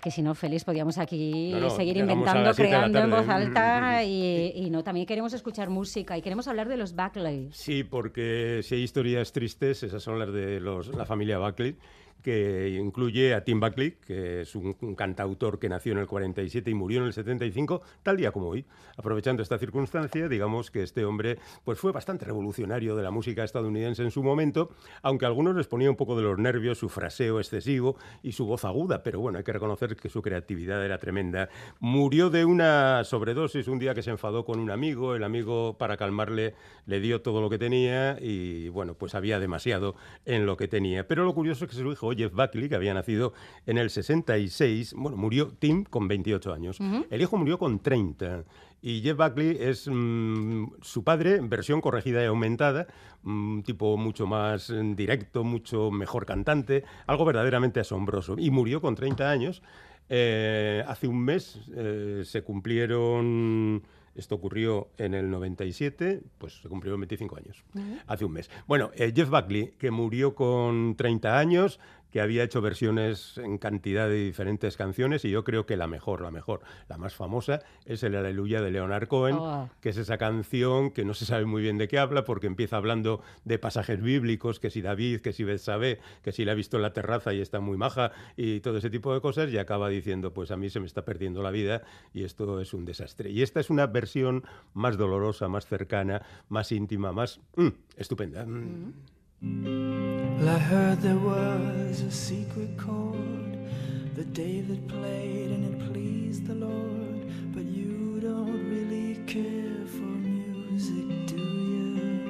que si no, Félix, podíamos aquí No, seguir llegamos a inventando, las 7 de la creando en tarde. voz alta y no, también queremos escuchar música y queremos hablar de los Buckley. Sí, porque si hay historias tristes, esas son las de la familia Buckley, que incluye a Tim Buckley, que es un cantautor que nació en el 47 y murió en el 75, tal día como hoy. Aprovechando esta circunstancia, digamos que este hombre pues fue bastante revolucionario de la música estadounidense en su momento, aunque a algunos les ponía un poco de los nervios su fraseo excesivo y su voz aguda, pero bueno, hay que reconocer que su creatividad era tremenda. Murió de una sobredosis un día que se enfadó con un amigo, el amigo para calmarle le dio todo lo que tenía y bueno, pues había demasiado en lo que tenía. Pero lo curioso es que su hijo Jeff Buckley, que había nacido en el 66, bueno, murió Tim con 28 años. El hijo murió con 30. Y Jeff Buckley es su padre, versión corregida y aumentada, un tipo mucho más directo, mucho mejor cantante, algo verdaderamente asombroso. Y murió con 30 años. Hace un mes se cumplieron... Esto ocurrió en el 97, pues se cumplieron 25 años, hace un mes. Bueno, Jeff Buckley, que murió con 30 años, que había hecho versiones en cantidad de diferentes canciones, y yo creo que la mejor, la más famosa, es el Aleluya de Leonard Cohen, que es esa canción que no se sabe muy bien de qué habla, porque empieza hablando de pasajes bíblicos, que si David, que si Betsabé, que si la ha visto en la terraza y está muy maja, y todo ese tipo de cosas, y acaba diciendo, pues a mí se me está perdiendo la vida, y esto es un desastre. Y esta es una versión más dolorosa, más cercana, más íntima, más estupenda. Well, I heard there was a secret chord that David played and it pleased the Lord, but you don't really care for music, do you?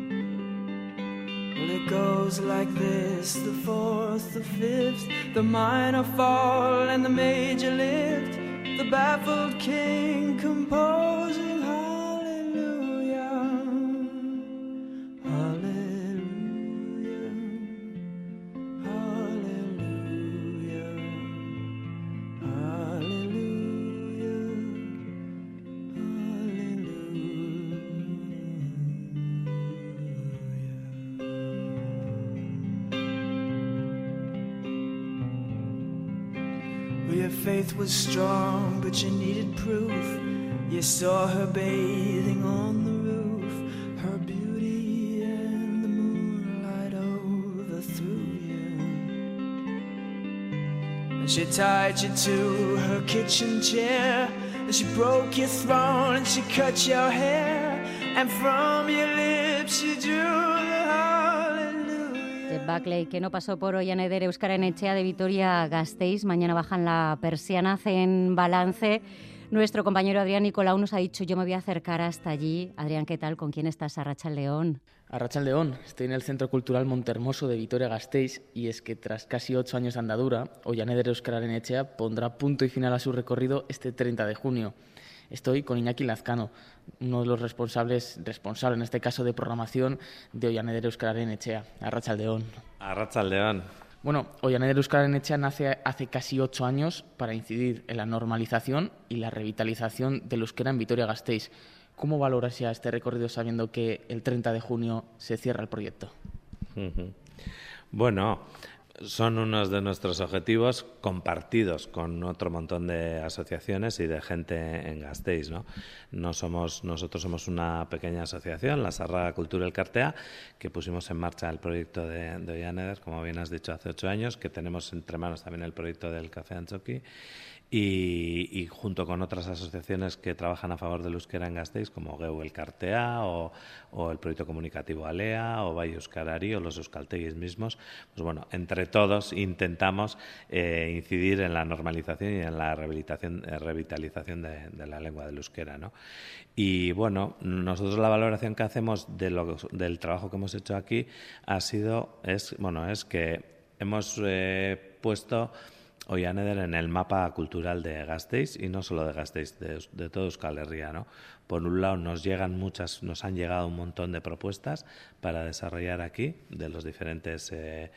Well, it goes like this, the fourth, the fifth, the minor fall and the major lift, the baffled king composing hallelujah, hallelujah. Your faith was strong, but you needed proof. You saw her bathing on the roof, her beauty and the moonlight overthrew you. And she tied you to her kitchen chair, and she broke your throne, and she cut your hair, and from your lips she drew the Jeff Buckley, que no pasó por Oian Eder Euskaren Etxea de Vitoria-Gasteiz. Mañana bajan la persiana, hacen balance. Nuestro compañero Adrián Nicolau nos ha dicho, yo me voy a acercar hasta allí. Adrián, ¿qué tal? ¿Con quién estás? Arratsaldeon. Arratsaldeon, estoy en el Centro Cultural Montermoso de Vitoria-Gasteiz y es que tras casi 8 años de andadura, Oian Eder Euskararen Etxea pondrá punto y final a su recorrido este 30 de junio. Estoy con Iñaki Lazcano, uno de los responsables en este caso de programación de Oian Eder Euskararen Etxea. Arratsaldeon. Arratsaldeon. Bueno, Oian Eder Euskararen Etxea nace hace casi 8 años para incidir en la normalización y la revitalización del euskera en Vitoria-Gasteiz. ¿Cómo valoras ya este recorrido sabiendo que el 30 de junio se cierra el proyecto? Bueno, son unos de nuestros objetivos compartidos con otro montón de asociaciones y de gente en Gasteiz, ¿no? Nosotros somos una pequeña asociación, la Sarraga Cultura Elkartea, que pusimos en marcha el proyecto de Oian Eder, como bien has dicho, hace 8 años, que tenemos entre manos también el proyecto del Café Antzoki, y junto con otras asociaciones que trabajan a favor del euskera en Gasteiz, como Geu Elkartea o el proyecto comunicativo Alea o Bai Euskarari o los euskaltegis mismos, pues bueno, entre todos intentamos incidir en la normalización y en la revitalización de la lengua del euskera, ¿no? Y bueno, nosotros la valoración que hacemos del trabajo que hemos hecho aquí es que hemos puesto Oian Eder en el mapa cultural de Gasteiz, y no solo de Gasteiz, de todo Euskal Herria, ¿no? Por un lado nos han llegado un montón de propuestas para desarrollar aquí de los diferentes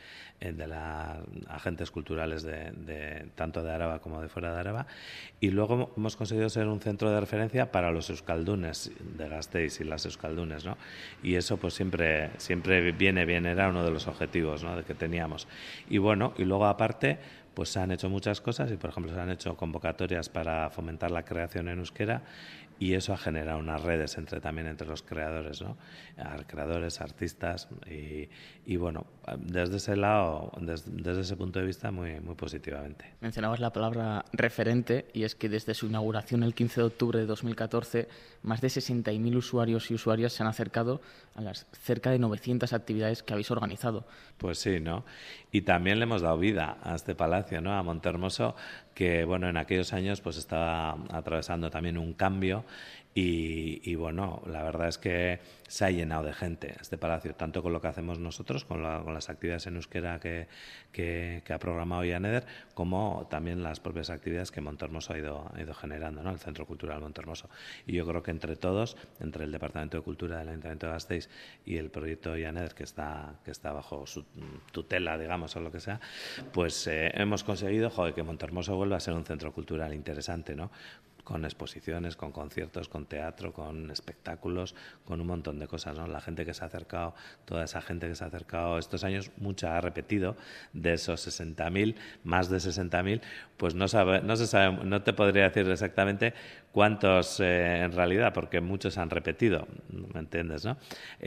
agentes culturales tanto de Araba como de fuera de Araba, y luego hemos conseguido ser un centro de referencia para los euskaldunes de Gasteiz y las euskaldunes, ¿no? Y eso pues siempre viene bien, era uno de los objetivos, ¿no?, de que teníamos. Y bueno, y luego aparte pues se han hecho muchas cosas y, por ejemplo, se han hecho convocatorias para fomentar la creación en euskera y eso ha generado unas redes también entre los creadores, ¿no? Creadores, artistas y bueno, desde ese lado, desde ese punto de vista, muy, muy positivamente. Mencionabas la palabra referente y es que desde su inauguración el 15 de octubre de 2014 más de 60.000 usuarios y usuarias se han acercado a las cerca de 900 actividades que habéis organizado. Pues sí, ¿no? Y también le hemos dado vida a este palacio, ¿no? A Montehermoso, que bueno, en aquellos años pues estaba atravesando también un cambio y bueno, la verdad es que se ha llenado de gente este palacio, tanto con lo que hacemos nosotros, con las actividades en euskera que ha programado Ianeder, como también las propias actividades que Montehermoso ha ido generando, ¿no? El Centro Cultural Montehermoso. Y yo creo que entre todos, entre el Departamento de Cultura del Ayuntamiento de Gasteiz y el proyecto Ianeder, que está bajo su tutela, digamos, o lo que sea, pues hemos conseguido que Montehermoso vuelva a ser un centro cultural interesante, ¿no? Con exposiciones, con conciertos, con teatro, con espectáculos, con un montón de cosas, ¿no? La gente que se ha acercado, toda esa gente que se ha acercado estos años, mucha ha repetido. De esos 60.000, más de 60.000, pues no se sabe, no te podría decir exactamente cuántos en realidad, porque muchos han repetido, ¿me entiendes, no?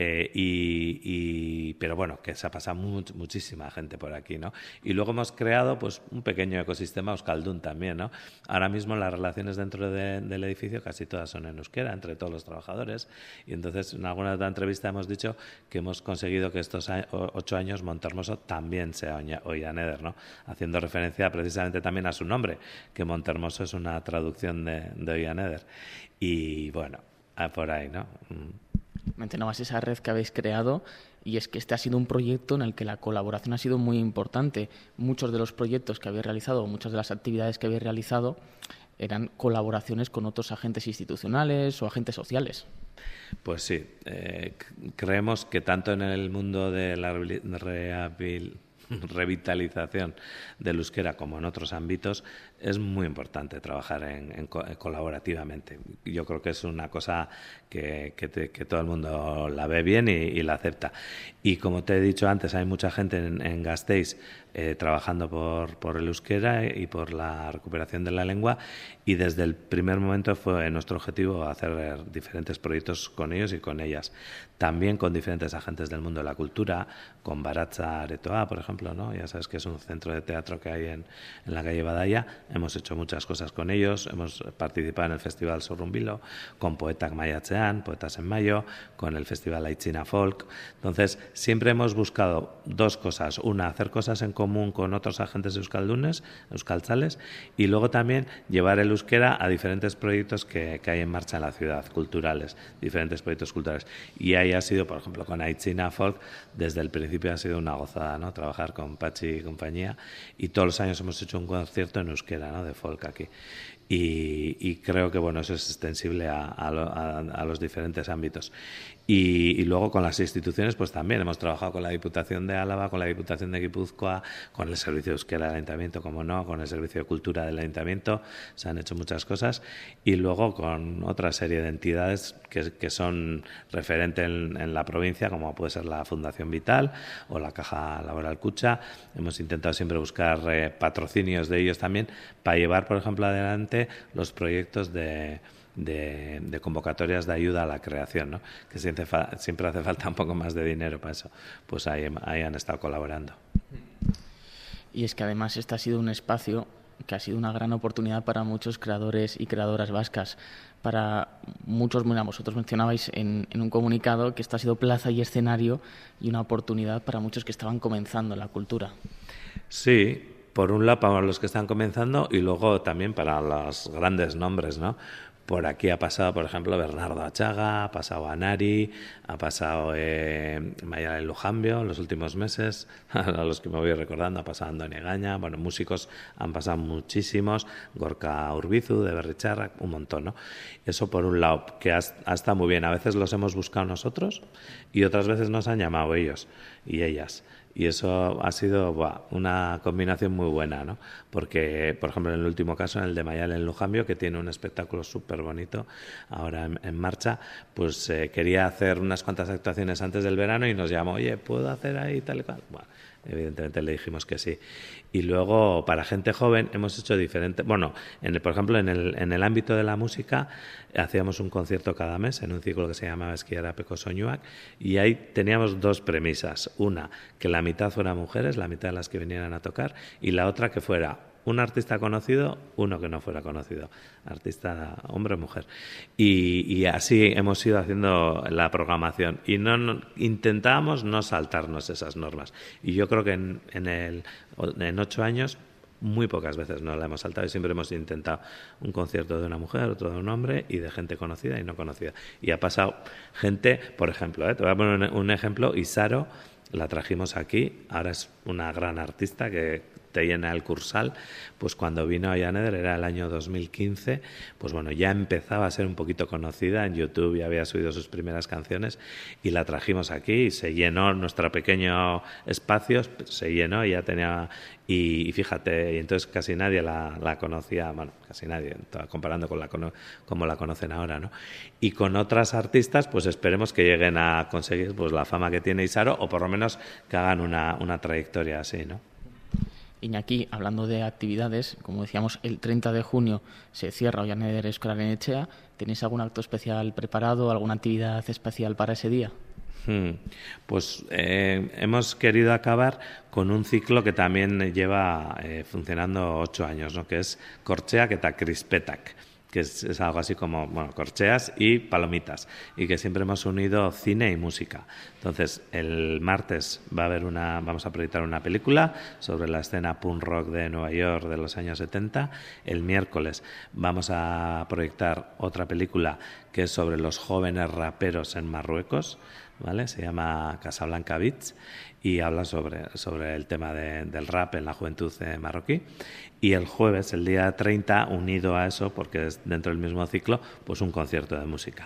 Pero bueno, que se ha pasado muchísima gente por aquí, ¿no? Y luego hemos creado pues un pequeño ecosistema euskaldun también, ¿no? Ahora mismo las relaciones dentro del edificio casi todas son en euskera, entre todos los trabajadores, y entonces en alguna otra entrevista hemos dicho que hemos conseguido que estos 8 años Montehermoso también sea Oianeder, ¿no? Haciendo referencia precisamente también a su nombre, que Montehermoso es una traducción de Oianeder. Y bueno, por ahí, ¿no? Mencionabas esa red que habéis creado y es que este ha sido un proyecto en el que la colaboración ha sido muy importante. Muchos de los proyectos que habéis realizado, muchas de las actividades que habéis realizado eran colaboraciones con otros agentes institucionales o agentes sociales. Pues sí, creemos que tanto en el mundo de la revitalización del euskera como en otros ámbitos es muy importante trabajar colaborativamente. Yo creo que es una cosa que todo el mundo la ve bien y la acepta. Y como te he dicho antes, hay mucha gente en Gasteiz trabajando por el euskera y por la recuperación de la lengua, y desde el primer momento fue nuestro objetivo hacer diferentes proyectos con ellos y con ellas. También con diferentes agentes del mundo de la cultura, con Baratza Aretoa, por ejemplo, ¿no? Ya sabes que es un centro de teatro que hay en la calle Badalla. Hemos hecho muchas cosas con ellos, hemos participado en el Festival Sorrumbilo, con Poetak Maiatzean, Poetas en Mayo, con el Festival Aitzina Folk. Entonces, siempre hemos buscado dos cosas. Una, hacer cosas en común con otros agentes euskaldunes, euskaltzales, y luego también llevar el euskera a diferentes proyectos que hay en marcha en la ciudad, culturales, diferentes proyectos culturales. Y ahí ha sido, por ejemplo, con Aitzina Folk, desde el principio ha sido una gozada, ¿no? Trabajar con Pachi y compañía, y todos los años hemos hecho un concierto en euskera, ¿no? De folk aquí. Y creo que bueno, eso es extensible a los diferentes ámbitos. Y luego con las instituciones pues también hemos trabajado con la Diputación de Álava, con la Diputación de Guipúzcoa, con el Servicio de Euskera del Ayuntamiento, como no, con el Servicio de Cultura del Ayuntamiento. Se han hecho muchas cosas, y luego con otra serie de entidades que son referentes en la provincia, como puede ser la Fundación Vital o la Caja Laboral Kutxa. Hemos intentado siempre buscar patrocinios de ellos también para llevar, por ejemplo, adelante los proyectos de convocatorias de ayuda a la creación, ¿no? Que siempre hace falta un poco más de dinero para eso. Pues ahí han estado colaborando. Y es que además este ha sido un espacio que ha sido una gran oportunidad para muchos creadores y creadoras vascas. Para muchos, mira, vosotros mencionabais en un comunicado que esto ha sido plaza y escenario y una oportunidad para muchos que estaban comenzando en la cultura. Sí, por un lado para los que están comenzando y luego también para los grandes nombres, ¿no? Por aquí ha pasado, por ejemplo, Bernardo Achaga, ha pasado Anari, ha pasado Mayalen Lujambio en los últimos meses, a los que me voy recordando, ha pasado Andoni Egaña, bueno, músicos han pasado muchísimos, Gorka Urbizu de Berritxarrak, un montón, ¿no? Eso por un lado, que ha estado muy bien. A veces los hemos buscado nosotros y otras veces nos han llamado ellos y ellas. Y eso ha sido una combinación muy buena, ¿no? Porque, por ejemplo, en el último caso, en el de Mayalen Lujambio, que tiene un espectáculo súper bonito ahora en marcha, pues quería hacer unas cuantas actuaciones antes del verano y nos llamó, oye, ¿puedo hacer ahí tal y cual? Bueno, evidentemente le dijimos que sí. Y luego, para gente joven, hemos hecho diferentes... Bueno, por ejemplo, en el ámbito de la música, hacíamos un concierto cada mes en un ciclo que se llamaba Esquiarapeko Soinuak, y ahí teníamos dos premisas. Una, que la mitad fueran mujeres, la mitad de las que vinieran a tocar, y la otra que fuera un artista conocido, uno que no fuera conocido, artista hombre o mujer. Y así hemos ido haciendo la programación y intentábamos no saltarnos esas normas. Y yo creo que en 8 años muy pocas veces nos la hemos saltado y siempre hemos intentado un concierto de una mujer, otro de un hombre y de gente conocida y no conocida. Y ha pasado gente, por ejemplo, te voy a poner un ejemplo, Isaro, la trajimos aquí, ahora es una gran artista que te llena el Cursal, pues cuando vino a Llaneder era el año 2015, pues bueno, ya empezaba a ser un poquito conocida en YouTube, ya había subido sus primeras canciones y la trajimos aquí y se llenó nuestro pequeño espacio, se llenó y ya tenía... Y fíjate, y entonces casi nadie la conocía, bueno, casi nadie, comparando con como la conocen ahora, ¿no? Y con otras artistas, pues esperemos que lleguen a conseguir pues la fama que tiene Isaro o por lo menos que hagan una trayectoria así, ¿no? Iñaki, hablando de actividades, como decíamos, el 30 de junio se cierra Llaneder Euskara Etxea. ¿Tenéis algún acto especial preparado, alguna actividad especial para ese día? Pues hemos querido acabar con un ciclo que también lleva funcionando 8 años, ¿no? Que es Kortxeak eta Krispetak, que es algo así como, bueno, corcheas y palomitas, y que siempre hemos unido cine y música. Entonces, el martes vamos a proyectar una película sobre la escena punk rock de Nueva York de los años 70. El miércoles vamos a proyectar otra película que es sobre los jóvenes raperos en Marruecos, ¿vale? Se llama Casablanca Beats y habla sobre el tema del rap en la juventud marroquí. Y el jueves, el día 30, unido a eso, porque es dentro del mismo ciclo, pues un concierto de música.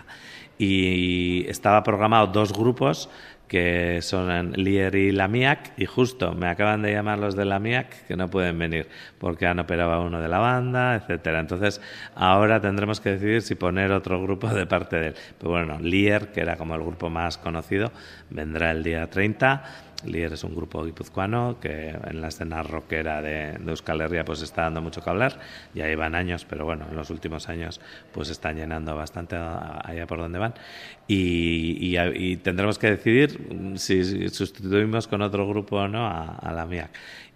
Y estaba programado 2 grupos que son Lier y Lamiak, y justo me acaban de llamar los de Lamiak que no pueden venir porque han operado a uno de la banda, etcétera. Entonces ahora tendremos que decidir si poner otro grupo de parte de él. Pero bueno, Lier, que era como el grupo más conocido, vendrá el día 30. Lier es un grupo guipuzcoano que en la escena rockera de Euskal Herria pues está dando mucho que hablar. Ya llevan años, pero bueno, en los últimos años pues están llenando bastante allá por donde van. Y tendremos que decidir si sustituimos con otro grupo o no a la MIAC.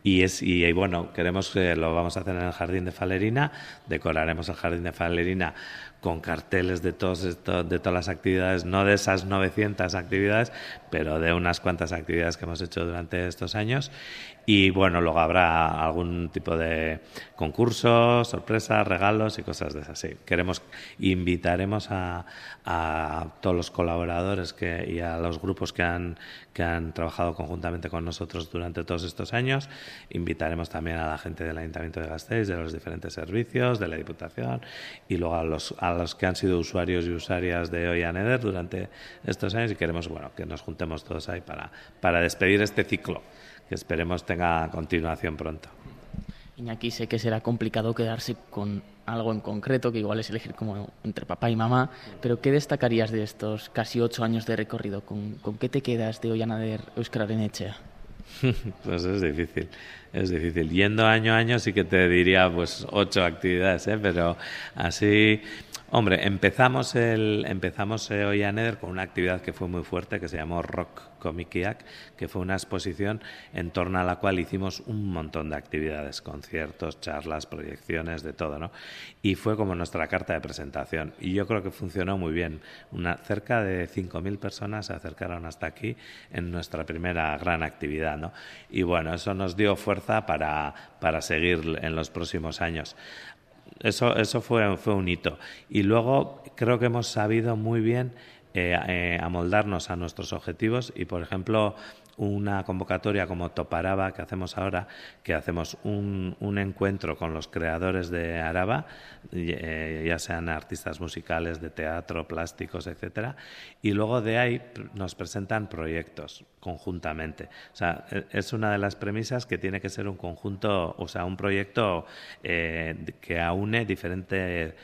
Y bueno, queremos que lo vamos a hacer en el Jardín de Falerina. Decoraremos el Jardín de Falerina con carteles de todas las actividades, no de esas 900 actividades, pero de unas cuantas actividades que hemos hecho durante estos años. Y bueno, luego habrá algún tipo de concursos, sorpresas, regalos y cosas de esas. Sí, invitaremos a todos los colaboradores y a los grupos que han trabajado conjuntamente con nosotros durante todos estos años. Invitaremos también a la gente del Ayuntamiento de Gasteiz, de los diferentes servicios, de la Diputación, y luego a los que han sido usuarios y usuarias de Llaneder durante estos años, y queremos que nos juntemos todos ahí para despedir este ciclo, que esperemos tenga continuación pronto. Iñaki, sé que será complicado quedarse con algo en concreto, que igual es elegir como entre papá y mamá, pero ¿qué destacarías de estos casi 8 años de recorrido? ¿Con qué te quedas de Llaneder Euskara Etxea? Pues es difícil. Yendo año a año sí que te diría pues 8 actividades, pero así... Hombre, empezamos Llaneder con una actividad que fue muy fuerte, que se llamó Rock Komikiak, que fue una exposición en torno a la cual hicimos un montón de actividades, conciertos, charlas, proyecciones, de todo, ¿no? Y fue como nuestra carta de presentación. Y yo creo que funcionó muy bien. Cerca de 5.000 personas se acercaron hasta aquí en nuestra primera gran actividad, ¿no? Y bueno, eso nos dio fuerza para seguir en los próximos años. Eso fue un hito. Y luego creo que hemos sabido muy bien amoldarnos a nuestros objetivos y, por ejemplo, una convocatoria como Toparaba que hacemos ahora, que hacemos un encuentro con los creadores de Araba, ya sean artistas musicales, de teatro, plásticos, etcétera, y luego de ahí nos presentan proyectos conjuntamente. O sea, es una de las premisas que tiene que ser un conjunto, o sea, un proyecto que aúne diferentes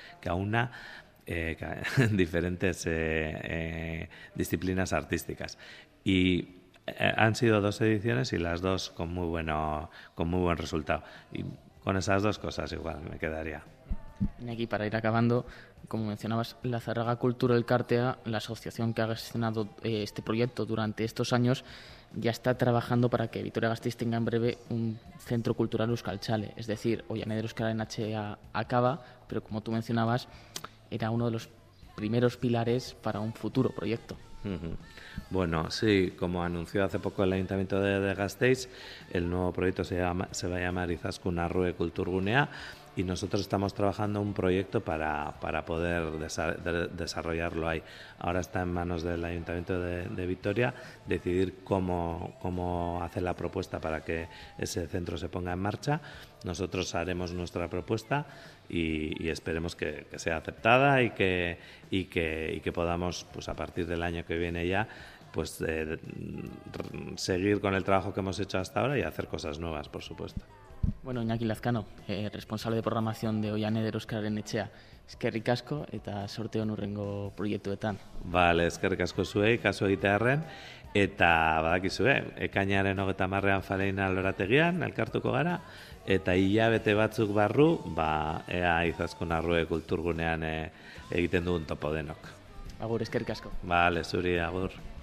disciplinas artísticas. Y Han sido 2 ediciones y las 2 con muy buen resultado. Y con esas 2 cosas igual me quedaría. Y aquí, para ir acabando, como mencionabas, la Zarraga Kultur Elkartea, la asociación que ha gestionado este proyecto durante estos años, ya está trabajando para que Vitoria-Gasteiz tenga en breve un centro cultural euskaltzale. Es decir, Oihan Eder Euskararen Etxea acaba, pero como tú mencionabas, era uno de los primeros pilares para un futuro proyecto. Bueno, sí, como anunció hace poco el Ayuntamiento de Gasteiz, el nuevo proyecto se va a llamar Izaskun Arrue Kulturgunea, y nosotros estamos trabajando un proyecto para poder desarrollarlo ahí. Ahora está en manos del Ayuntamiento de Vitoria decidir cómo hacer la propuesta para que ese centro se ponga en marcha. Nosotros haremos nuestra propuesta y esperemos que sea aceptada y que podamos, pues a partir del año que viene ya, pues seguir con el trabajo que hemos hecho hasta ahora y hacer cosas nuevas, por supuesto. Bueno, Iñaki Lazkano, responsable de programación de Oihan Eder Euskararen Etxea. Eskerrik asko eta sorte on hurrengo proiektuetan. Vale, eskerrik asko zuei, kasu egitearren, eta badakizue, ekainaren 30ean Faleina lorategian elkartuko gara, eta hilabete batzuk barru, ea Izaskun Arrue Kulturgunean egiten dugun topo denok. Agur, eskerrik asko. Vale, zuri, agur.